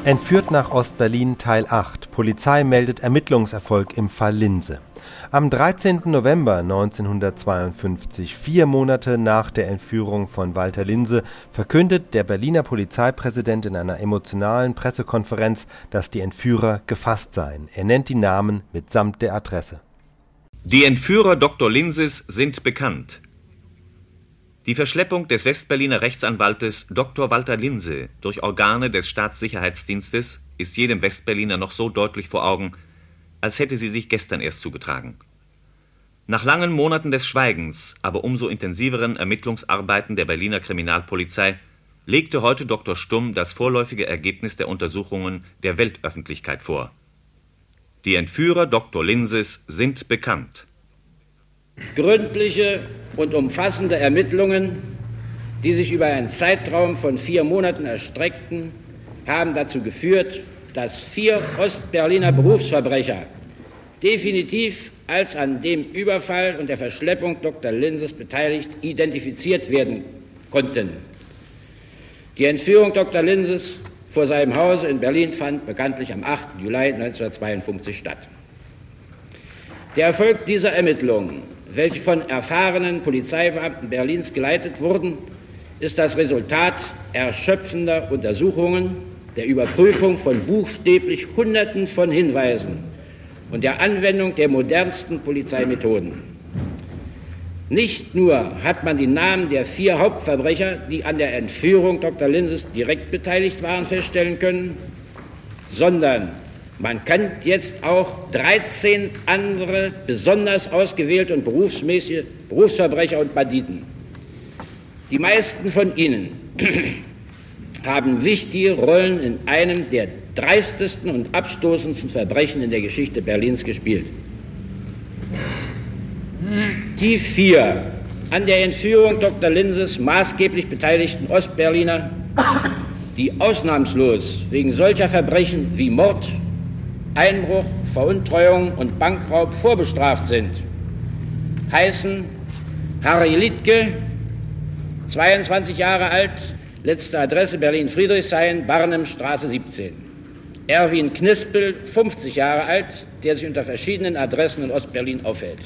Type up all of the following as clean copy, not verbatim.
Entführt nach Ostberlin Teil 8. Polizei meldet Ermittlungserfolg im Fall Linse. Am 13. November 1952, 4 Monate nach der Entführung von Walter Linse, verkündet der Berliner Polizeipräsident in einer emotionalen Pressekonferenz, dass die Entführer gefasst seien. Er nennt die Namen mitsamt der Adresse. Die Entführer Dr. Linses sind bekannt. Die Verschleppung des Westberliner Rechtsanwaltes Dr. Walter Linse durch Organe des Staatssicherheitsdienstes ist jedem Westberliner noch so deutlich vor Augen, als hätte sie sich gestern erst zugetragen. Nach langen Monaten des Schweigens, aber umso intensiveren Ermittlungsarbeiten der Berliner Kriminalpolizei legte heute Dr. Stumm das vorläufige Ergebnis der Untersuchungen der Weltöffentlichkeit vor. Die Entführer Dr. Linses sind bekannt. Gründliche und umfassende Ermittlungen, die sich über einen Zeitraum von 4 Monaten erstreckten, haben dazu geführt, dass 4 Ostberliner Berufsverbrecher definitiv als an dem Überfall und der Verschleppung Dr. Linses beteiligt identifiziert werden konnten. Die Entführung Dr. Linses vor seinem Hause in Berlin fand bekanntlich am 8. Juli 1952 statt. Der Erfolg dieser Ermittlungen, welche von erfahrenen Polizeibeamten Berlins geleitet wurden, ist das Resultat erschöpfender Untersuchungen, der Überprüfung von buchstäblich Hunderten von Hinweisen und der Anwendung der modernsten Polizeimethoden. Nicht nur hat man die Namen der 4 Hauptverbrecher, die an der Entführung Dr. Linses direkt beteiligt waren, feststellen können, sondern man kann jetzt auch 13 andere besonders ausgewählte und berufsmäßige Berufsverbrecher und Banditen. Die meisten von ihnen haben wichtige Rollen in einem der dreistesten und abstoßendsten Verbrechen in der Geschichte Berlins gespielt. Die 4 an der Entführung Dr. Linses maßgeblich beteiligten Ostberliner, die ausnahmslos wegen solcher Verbrechen wie Mord, Einbruch, Veruntreuung und Bankraub vorbestraft sind, heißen Harry Liedtke, 22 Jahre alt, letzte Adresse Berlin-Friedrichshain, Barnimstraße 17. Erwin Knispel, 50 Jahre alt, der sich unter verschiedenen Adressen in Ostberlin aufhält.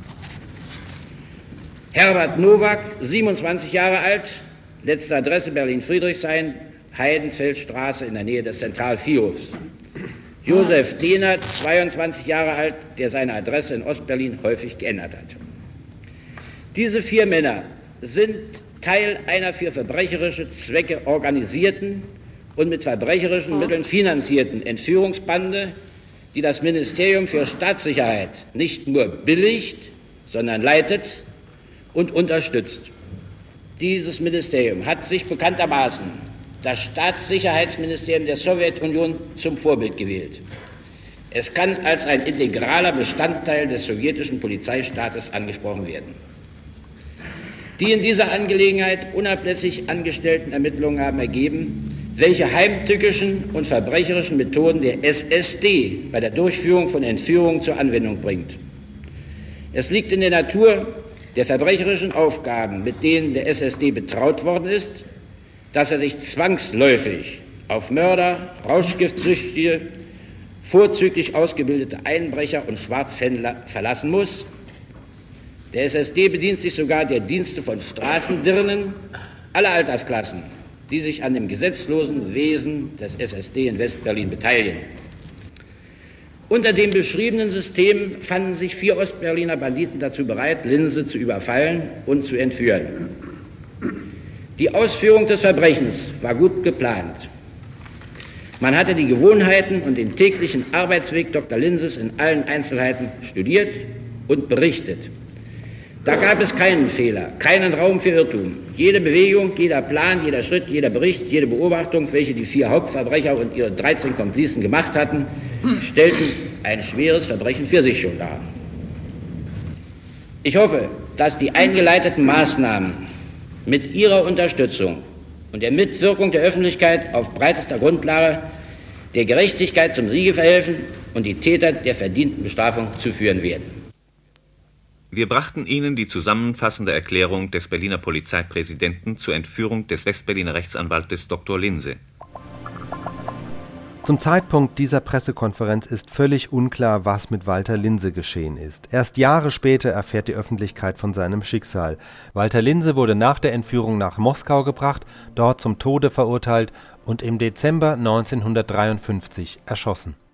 Herbert Nowak, 27 Jahre alt, letzte Adresse Berlin-Friedrichshain, Heidenfeldstraße in der Nähe des Zentralviehhofs. Josef Dehnert, 22 Jahre alt, der seine Adresse in Ostberlin häufig geändert hat. Diese 4 Männer sind Teil einer für verbrecherische Zwecke organisierten und mit verbrecherischen Mitteln finanzierten Entführungsbande, die das Ministerium für Staatssicherheit nicht nur billigt, sondern leitet und unterstützt. Dieses Ministerium hat sich bekanntermaßen das Staatssicherheitsministerium der Sowjetunion zum Vorbild gewählt. Es kann als ein integraler Bestandteil des sowjetischen Polizeistaates angesprochen werden. Die in dieser Angelegenheit unablässig angestellten Ermittlungen haben ergeben, welche heimtückischen und verbrecherischen Methoden der SSD bei der Durchführung von Entführungen zur Anwendung bringt. Es liegt in der Natur der verbrecherischen Aufgaben, mit denen der SSD betraut worden ist, dass er sich zwangsläufig auf Mörder, Rauschgiftsüchtige, vorzüglich ausgebildete Einbrecher und Schwarzhändler verlassen muss. Der SSD bedient sich sogar der Dienste von Straßendirnen aller Altersklassen, die sich an dem gesetzlosen Wesen des SSD in Westberlin beteiligen. Unter dem beschriebenen System fanden sich 4 Ostberliner Banditen dazu bereit, Linse zu überfallen und zu entführen. Die Ausführung des Verbrechens war gut geplant. Man hatte die Gewohnheiten und den täglichen Arbeitsweg Dr. Linses in allen Einzelheiten studiert und berichtet. Da gab es keinen Fehler, keinen Raum für Irrtum. Jede Bewegung, jeder Plan, jeder Schritt, jeder Bericht, jede Beobachtung, welche die 4 Hauptverbrecher und ihre 13 Komplizen gemacht hatten, stellten ein schweres Verbrechen für sich schon dar. Ich hoffe, dass die eingeleiteten Maßnahmen mit Ihrer Unterstützung und der Mitwirkung der Öffentlichkeit auf breitester Grundlage der Gerechtigkeit zum Siege verhelfen und die Täter der verdienten Bestrafung zuführen werden. Wir brachten Ihnen die zusammenfassende Erklärung des Berliner Polizeipräsidenten zur Entführung des Westberliner Rechtsanwaltes Dr. Linse. Zum Zeitpunkt dieser Pressekonferenz ist völlig unklar, was mit Walter Linse geschehen ist. Erst Jahre später erfährt die Öffentlichkeit von seinem Schicksal. Walter Linse wurde nach der Entführung nach Moskau gebracht, dort zum Tode verurteilt und im Dezember 1953 erschossen.